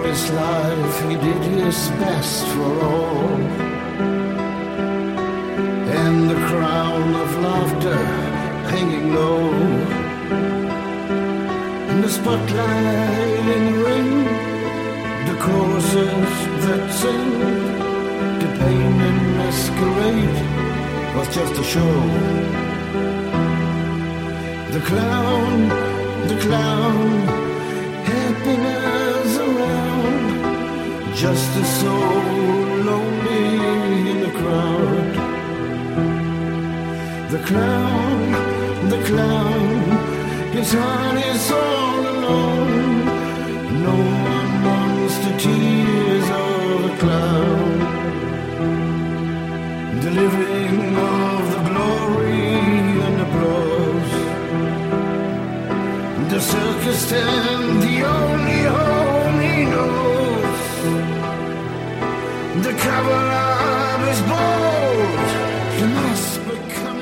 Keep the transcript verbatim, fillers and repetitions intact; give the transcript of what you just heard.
his life he did his best for all, and the crown of laughter hanging low, in the spotlight in the ring, the choruses that sing, the pain and masquerade was just a show. The clown, the clown, happiness around, just a soul lonely in the crowd. The clown, the clown, his heart is all alone. No one wants the tears of the clown. The living of the glory and applause, the circus tent, the only home he knows. The cover of his boat, he must become